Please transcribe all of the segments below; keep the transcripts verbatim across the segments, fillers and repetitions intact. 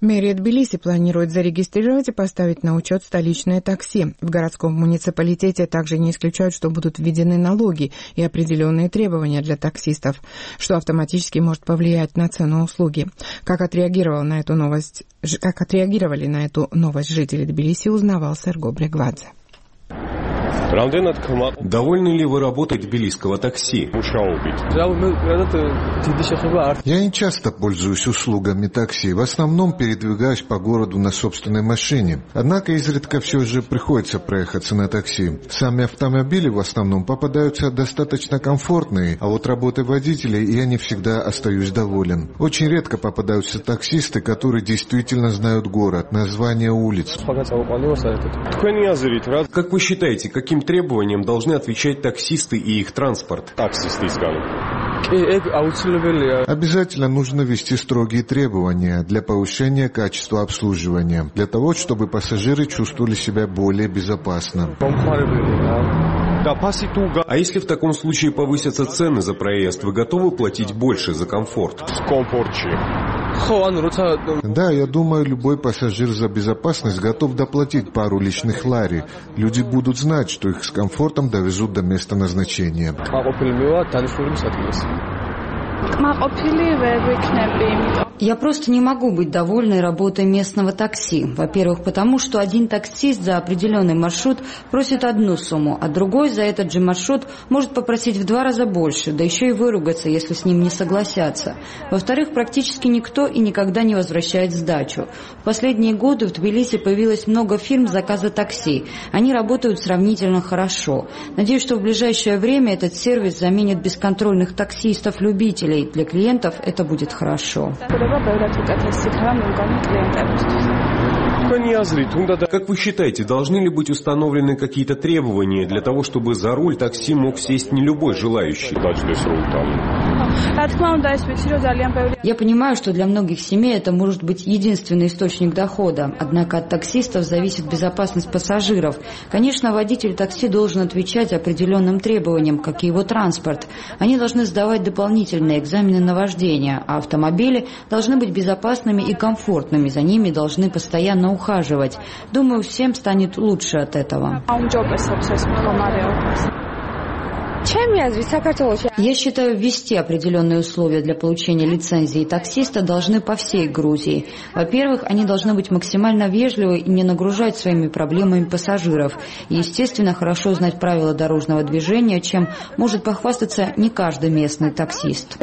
Мэрия Тбилиси планирует зарегистрировать и поставить на учет столичное такси. В городском муниципалитете также не исключают, что будут введены налоги и определенные требования для таксистов, что автоматически может повлиять на цену услуги. Как отреагировал на эту новость, как отреагировали на эту новость жители Тбилиси, узнавал Серго Брегвадзе. Довольны ли вы работой тбилисского такси? Я не часто пользуюсь услугами такси, в основном передвигаюсь по городу на собственной машине. Однако изредка все же приходится проехаться на такси. Сами автомобили в основном попадаются достаточно комфортные, а вот работой водителей я не всегда остаюсь доволен. Очень редко попадаются таксисты, которые действительно знают город, названия улиц. Как вы считаете, каким требованиям должны отвечать таксисты и их транспорт? Обязательно нужно ввести строгие требования для повышения качества обслуживания, для того, чтобы пассажиры чувствовали себя более безопасно. А если в таком случае повысятся цены за проезд, вы готовы платить больше за комфорт? Да, я думаю, любой пассажир за безопасность готов доплатить пару лишних лари. Люди будут знать, что их с комфортом довезут до места назначения. Я просто не могу быть довольной работой местного такси. Во-первых, потому что один таксист за определенный маршрут просит одну сумму, а другой за этот же маршрут может попросить в два раза больше, да еще и выругаться, если с ним не согласятся. Во-вторых, практически никто и никогда не возвращает сдачу. В последние годы в Тбилиси появилось много фирм заказа такси. Они работают сравнительно хорошо. Надеюсь, что в ближайшее время этот сервис заменит бесконтрольных таксистов-любителей. Для клиентов это будет хорошо. Как вы считаете, должны ли быть установлены какие-то требования для того, чтобы за руль такси мог сесть не любой желающий? Я понимаю, что для многих семей это может быть единственный источник дохода, однако от таксистов зависит безопасность пассажиров. Конечно, водитель такси должен отвечать определенным требованиям, как и его транспорт. Они должны сдавать дополнительные экзамены на вождение, а автомобили должны быть безопасными и комфортными, за ними должны постоянно ухаживать. Думаю, всем станет лучше от этого. Я считаю, ввести определенные условия для получения лицензии таксиста должны по всей Грузии. Во-первых, они должны быть максимально вежливы и не нагружать своими проблемами пассажиров. И, естественно, хорошо знать правила дорожного движения, чем может похвастаться не каждый местный таксист.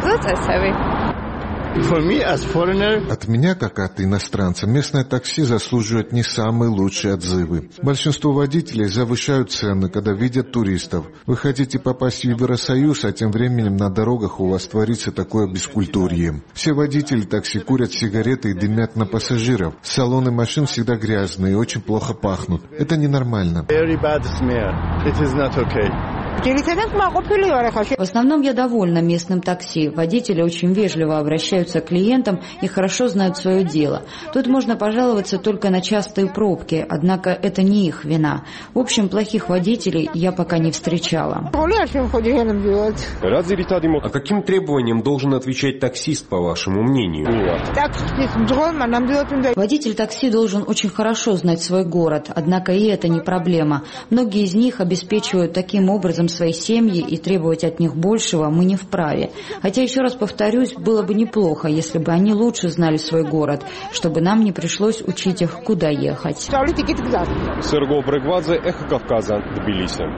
От меня, как от иностранца, местное такси заслуживает не самые лучшие отзывы. Большинство водителей завышают цены, когда видят туристов. Вы хотите попасть в Евросоюз, а тем временем на дорогах у вас творится такое бескультурье. Все водители такси курят сигареты и дымят на пассажиров. Салоны машин всегда грязные и очень плохо пахнут. Это ненормально. В основном я довольна местным такси. Водители очень вежливо обращаются к клиентам и хорошо знают свое дело. Тут можно пожаловаться только на частые пробки, однако это не их вина. В общем, плохих водителей я пока не встречала. А каким требованиям должен отвечать таксист, по вашему мнению? Водитель такси должен очень хорошо знать свой город, однако и это не проблема. Многие из них обеспечивают таким образом свои семьи, и требовать от них большего мы не вправе. Хотя, еще раз повторюсь, было бы неплохо, если бы они лучше знали свой город, чтобы нам не пришлось учить их, куда ехать. Серго Брегвадзе, Эхо Кавказа, Тбилиси.